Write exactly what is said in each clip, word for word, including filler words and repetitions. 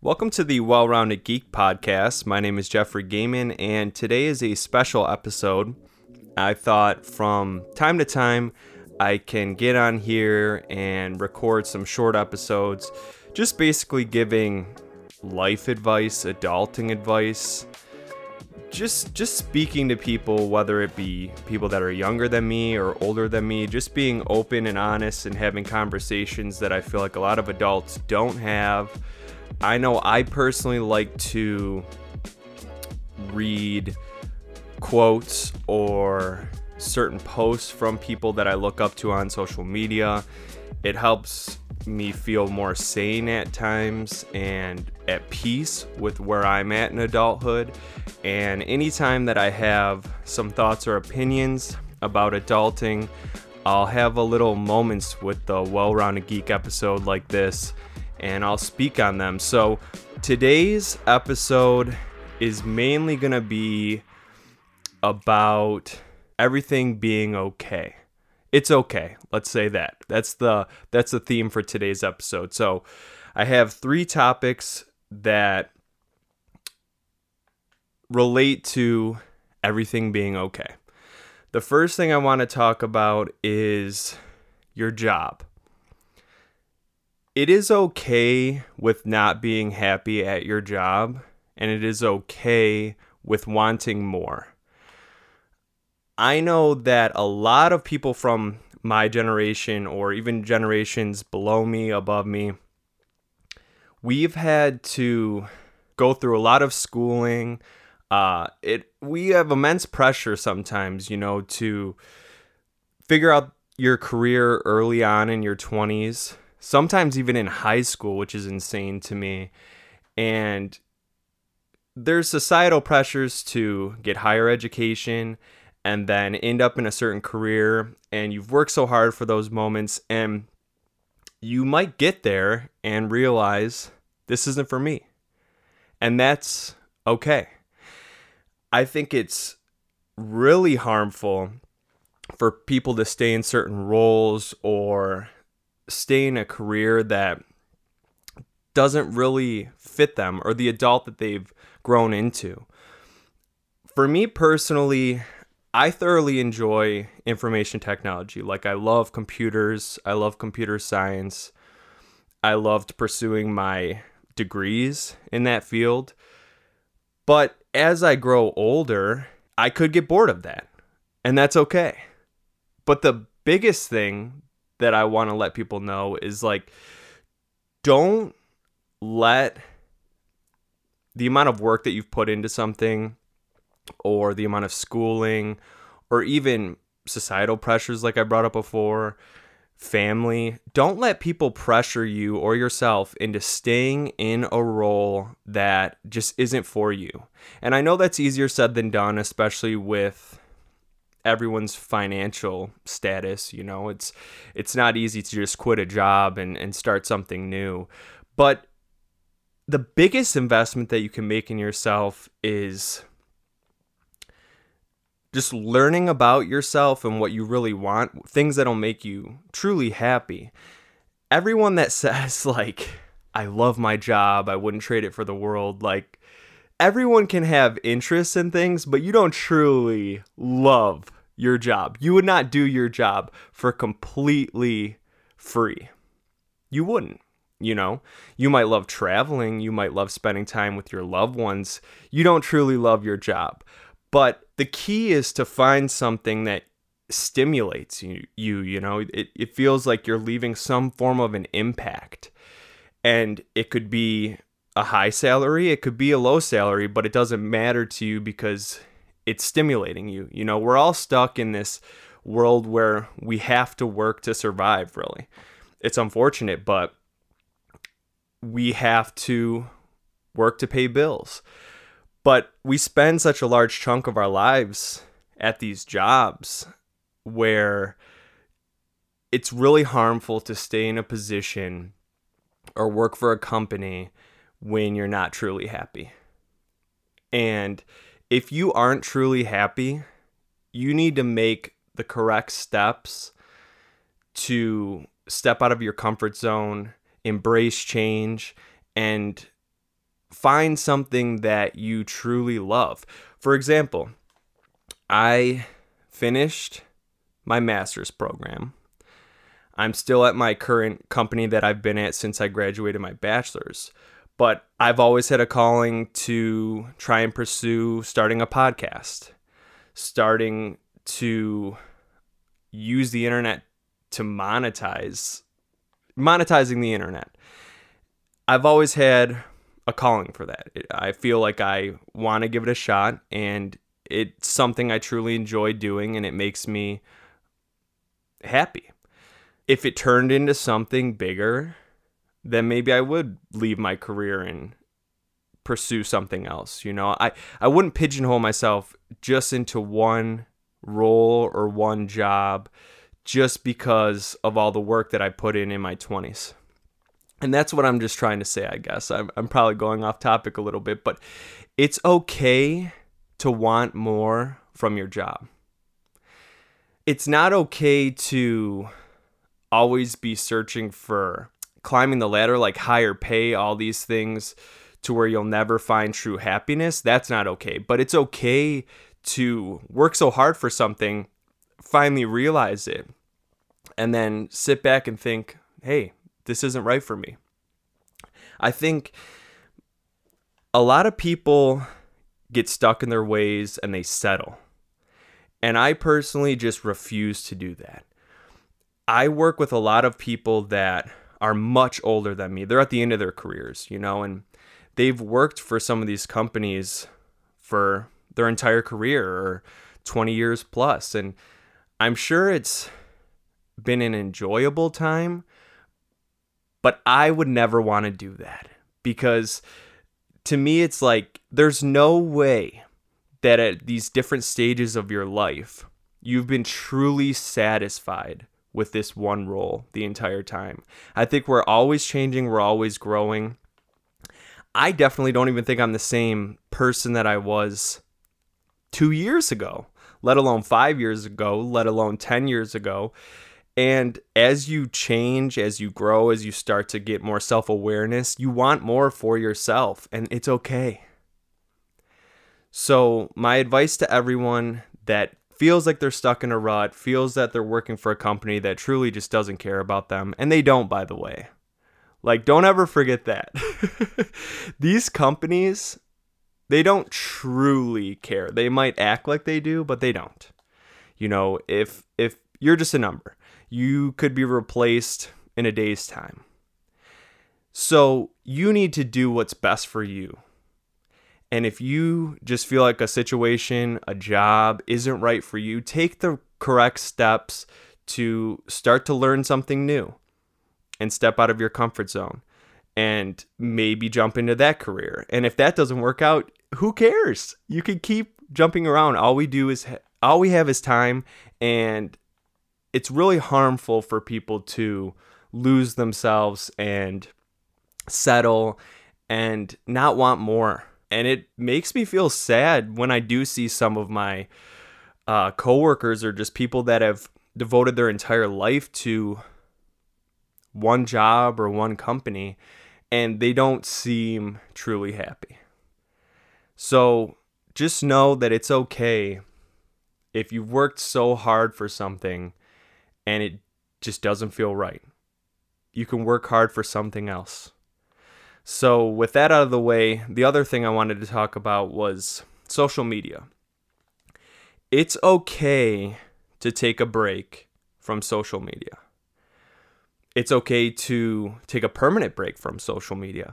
Welcome to the Well-Rounded Geek Podcast. My name is Jeffrey Gaiman, and today is a special episode. I thought from time to time I can get on here and record some short episodes, just basically giving life advice, adulting advice, just just speaking to people, whether it be people that are younger than me or older than me, just being open and honest and having conversations that I feel like a lot of adults don't have. I know I personally like to read quotes or certain posts from people that I look up to on social media. It helps me feel more sane at times and at peace with where I'm at in adulthood. And anytime that I have some thoughts or opinions about adulting, I'll have a little moments with the Well-Rounded Geek episode like this, and I'll speak on them. So today's episode is mainly going to be about everything being okay. It's okay. Let's say that. That's the that's the theme for today's episode. So I have three topics that relate to everything being okay. The first thing I want to talk about is your job. It is okay with not being happy at your job, and it is okay with wanting more. I know that a lot of people from my generation, or even generations below me, above me, we've had to go through a lot of schooling. Uh, it we have immense pressure sometimes, you know, to figure out your career early on in your twenties. Sometimes even in high school, which is insane to me. And there's societal pressures to get higher education and then end up in a certain career. And you've worked so hard for those moments. And you might get there and realize this isn't for me. And that's okay. I think it's really harmful for people to stay in certain roles or stay in a career that doesn't really fit them or the adult that they've grown into. For me personally, I thoroughly enjoy information technology. Like, I love computers. I love computer science. I loved pursuing my degrees in that field. But as I grow older, I could get bored of that. And that's okay. But the biggest thing that I want to let people know is, like, don't let the amount of work that you've put into something or the amount of schooling or even societal pressures like I brought up before, family, don't let people pressure you or yourself into staying in a role that just isn't for you. And I know that's easier said than done, especially with everyone's financial status. You know, it's it's not easy to just quit a job and, and start something new. But the biggest investment that you can make in yourself is just learning about yourself and what you really want, things that'll make you truly happy. Everyone that says, like, I love my job, I wouldn't trade it for the world, like, everyone can have interests in things, but you don't truly love your job. You would not do your job for completely free. You wouldn't, you know? You might love traveling. You might love spending time with your loved ones. You don't truly love your job. But the key is to find something that stimulates you, you, you know? It, it feels like you're leaving some form of an impact. And it could be a high salary, it could be a low salary, but it doesn't matter to you because it's stimulating you. You know, we're all stuck in this world where we have to work to survive, really. It's unfortunate, but we have to work to pay bills. But we spend such a large chunk of our lives at these jobs where it's really harmful to stay in a position or work for a company when you're not truly happy. And if you aren't truly happy, you need to make the correct steps to step out of your comfort zone, embrace change, and find something that you truly love. For example, I finished my master's program. I'm still at my current company that I've been at since I graduated my bachelor's. But I've always had a calling to try and pursue starting a podcast, starting to use the internet to monetize, monetizing the internet. I've always had a calling for that. I feel like I want to give it a shot, and it's something I truly enjoy doing, and it makes me happy. If it turned into something bigger, then maybe I would leave my career and pursue something else. You know, I, I wouldn't pigeonhole myself just into one role or one job just because of all the work that I put in in my twenties. And that's what I'm just trying to say, I guess. I'm, I'm probably going off topic a little bit, but it's okay to want more from your job. It's not okay to always be searching for climbing the ladder, like higher pay, all these things to where you'll never find true happiness. That's not okay. But it's okay to work so hard for something, finally realize it, and then sit back and think, hey, this isn't right for me. I think a lot of people get stuck in their ways and they settle. And I personally just refuse to do that. I work with a lot of people that are much older than me. They're at the end of their careers, you know, and they've worked for some of these companies for their entire career or twenty years plus. And I'm sure it's been an enjoyable time, but I would never want to do that because to me, it's like there's no way that at these different stages of your life, you've been truly satisfied with this one role the entire time. I think we're always changing. We're always growing. I definitely don't even think I'm the same person that I was two years ago, let alone five years ago, let alone ten years ago. And as you change, as you grow, as you start to get more self-awareness, you want more for yourself, and it's okay. So my advice to everyone that feels like they're stuck in a rut, feels that they're working for a company that truly just doesn't care about them, and they don't, by the way. Like, don't ever forget that. These companies, they don't truly care. They might act like they do, but they don't. You know, if if you're just a number, you could be replaced in a day's time. So you need to do what's best for you. And if you just feel like a situation, a job isn't right for you, take the correct steps to start to learn something new and step out of your comfort zone and maybe jump into that career. And if that doesn't work out, who cares? You can keep jumping around. All we do is, all we have is time, and it's really harmful for people to lose themselves and settle and not want more. And it makes me feel sad when I do see some of my uh, coworkers or just people that have devoted their entire life to one job or one company, and they don't seem truly happy. So just know that it's okay if you've worked so hard for something and it just doesn't feel right. You can work hard for something else. So with that out of the way, the other thing I wanted to talk about was social media. It's okay to take a break from social media. It's okay to take a permanent break from social media.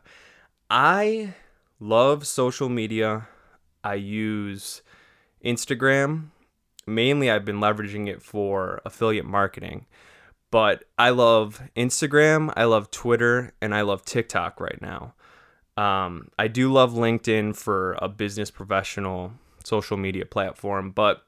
I love social media. I use Instagram. Mainly, I've been leveraging it for affiliate marketing. But I love Instagram, I love Twitter, and I love TikTok right now. Um, I do love LinkedIn for a business professional social media platform, but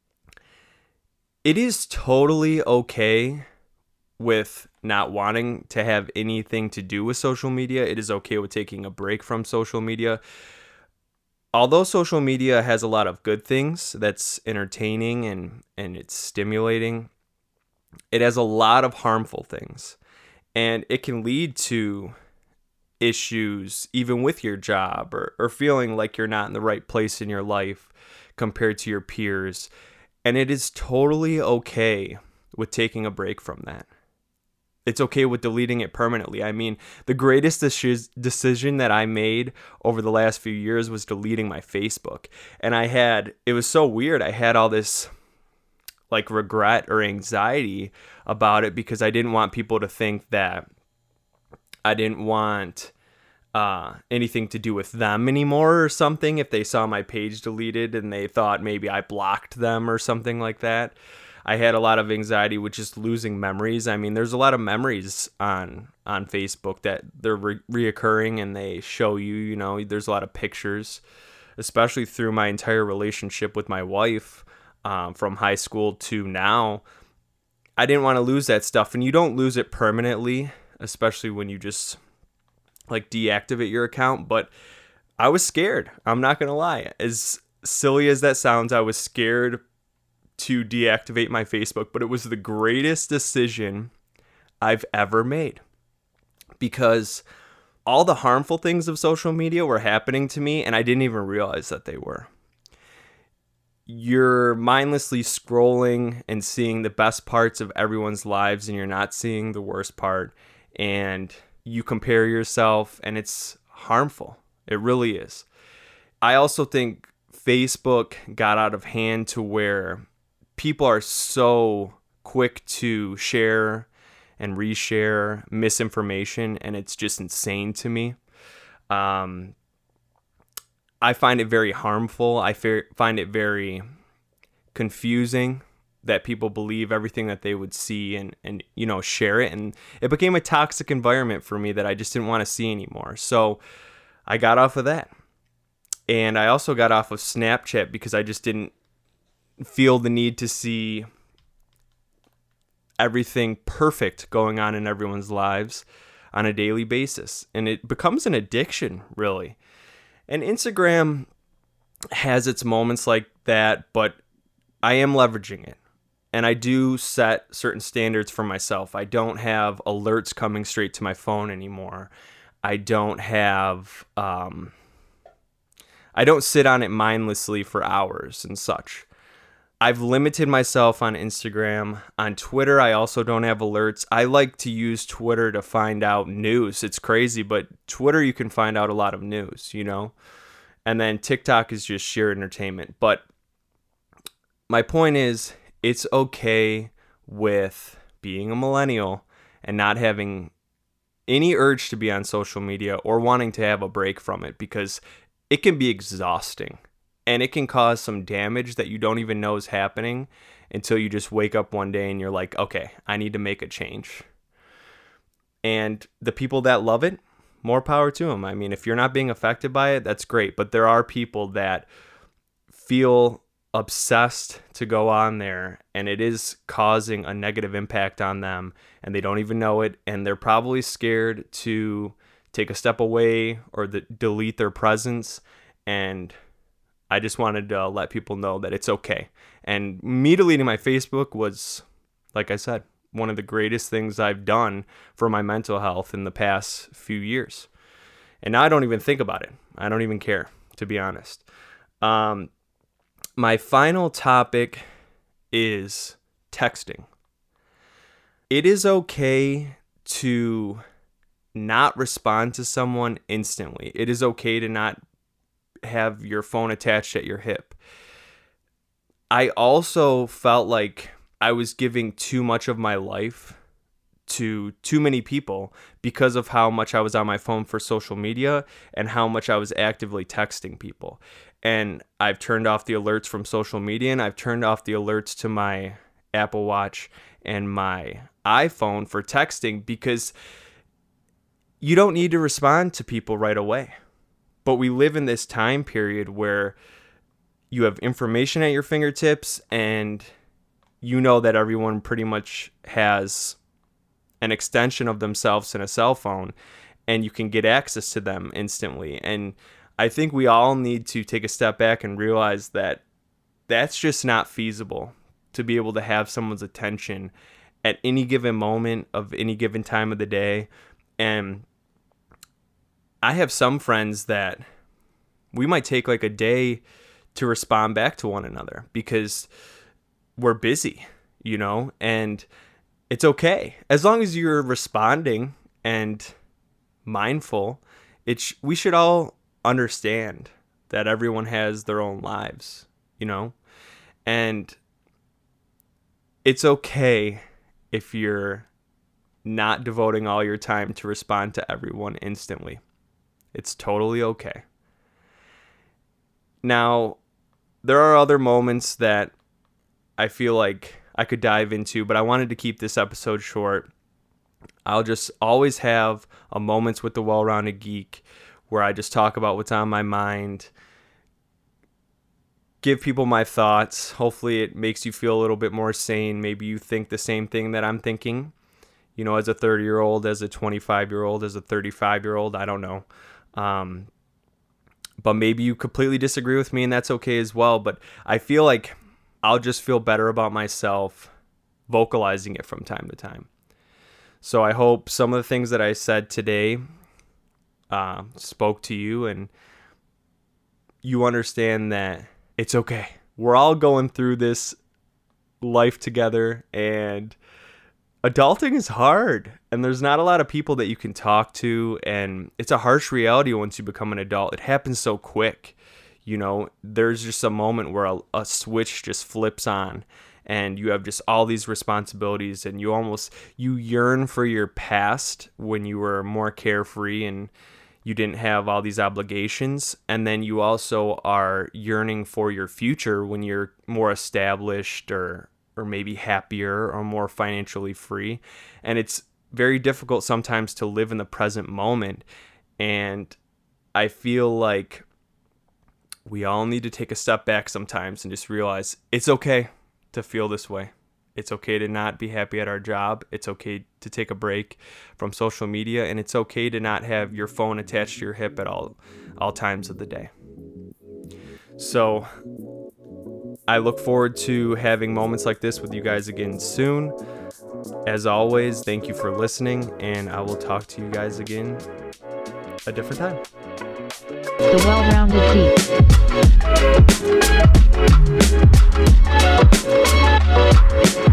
it is totally okay with not wanting to have anything to do with social media. It is okay with taking a break from social media. Although social media has a lot of good things that's entertaining and, and it's stimulating, it has a lot of harmful things, and it can lead to issues even with your job, or, or feeling like you're not in the right place in your life compared to your peers. And it is totally okay with taking a break from that. It's okay with deleting it permanently. I mean, the greatest decision that I made over the last few years was deleting my Facebook. And I had, it was so weird. I had all this like regret or anxiety about it because I didn't want people to think that I didn't want uh, anything to do with them anymore or something. If they saw my page deleted and they thought maybe I blocked them or something like that. I had a lot of anxiety with just losing memories. I mean, there's a lot of memories on on Facebook that they're re- reoccurring and they show you, you know, there's a lot of pictures, especially through my entire relationship with my wife um, from high school to now. I didn't want to lose that stuff, and you don't lose it permanently, especially when you just like deactivate your account. But I was scared. I'm not going to lie. As silly as that sounds, I was scared to deactivate my Facebook, but it was the greatest decision I've ever made because all the harmful things of social media were happening to me and I didn't even realize that they were. You're mindlessly scrolling and seeing the best parts of everyone's lives and you're not seeing the worst part, and you compare yourself, and it's harmful. It really is. I also think Facebook got out of hand to where people are so quick to share and reshare misinformation, and it's just insane to me. Um, I find it very harmful. I fe- find it very confusing that people believe everything that they would see and, and, you know, share it. And it became a toxic environment for me that I just didn't want to see anymore. So I got off of that. And I also got off of Snapchat because I just didn't feel the need to see everything perfect going on in everyone's lives on a daily basis. And it becomes an addiction, really. And Instagram has its moments like that, but I am leveraging it. And I do set certain standards for myself. I don't have alerts coming straight to my phone anymore. I don't have, um, I don't sit on it mindlessly for hours and such. I've limited myself on Instagram. On Twitter, I also don't have alerts. I like to use Twitter to find out news. It's crazy, but Twitter, you can find out a lot of news, you know? And then TikTok is just sheer entertainment. But my point is, it's okay with being a millennial and not having any urge to be on social media or wanting to have a break from it, because it can be exhausting. And it can cause some damage that you don't even know is happening until you just wake up one day and you're like, okay, I need to make a change. And the people that love it, more power to them. I mean, if you're not being affected by it, that's great. But there are people that feel obsessed to go on there, and it is causing a negative impact on them, and they don't even know it. And they're probably scared to take a step away or the, delete their presence. And I just wanted to let people know that it's okay. And me deleting my Facebook was, like I said, one of the greatest things I've done for my mental health in the past few years. And now I don't even think about it. I don't even care, to be honest. Um, my final topic is texting. It is okay to not respond to someone instantly. It is okay to not have your phone attached at your hip. I also felt like I was giving too much of my life to too many people because of how much I was on my phone for social media and how much I was actively texting people. And I've turned off the alerts from social media, and I've turned off the alerts to my Apple Watch and my iPhone for texting, because you don't need to respond to people right away. But we live in this time period where you have information at your fingertips, and you know that everyone pretty much has an extension of themselves in a cell phone, and you can get access to them instantly. And I think we all need to take a step back and realize that that's just not feasible, to be able to have someone's attention at any given moment of any given time of the day. And I have some friends that we might take like a day to respond back to one another because we're busy, you know, and it's okay. As long as you're responding and mindful, it's, we should all understand that everyone has their own lives, you know, and it's okay if you're not devoting all your time to respond to everyone instantly. It's totally okay. Now, there are other moments that I feel like I could dive into, but I wanted to keep this episode short. I'll just always have a Moments with the Well-Rounded Geek where I just talk about what's on my mind, give people my thoughts. Hopefully it makes you feel a little bit more sane. Maybe you think the same thing that I'm thinking, you know, as a thirty-year-old, as a twenty-five-year-old, as a thirty-five-year-old, I don't know. Um, but maybe you completely disagree with me, and that's okay as well. But I feel like I'll just feel better about myself vocalizing it from time to time. So I hope some of the things that I said today uh, spoke to you, and you understand that it's okay. We're all going through this life together, and adulting is hard, and there's not a lot of people that you can talk to, and it's a harsh reality once you become an adult. It happens so quick. You know, there's just a moment where a, a switch just flips on, and you have just all these responsibilities, and you almost, you yearn for your past when you were more carefree and you didn't have all these obligations. And then you also are yearning for your future when you're more established or or maybe happier or more financially free. And it's very difficult sometimes to live in the present moment. And I feel like we all need to take a step back sometimes and just realize it's okay to feel this way. It's okay to not be happy at our job. It's okay to take a break from social media, and it's okay to not have your phone attached to your hip at all all times of the day. So I look forward to having moments like this with you guys again soon. As always, thank you for listening, and I will talk to you guys again a different time. The Well-Rounded Geek.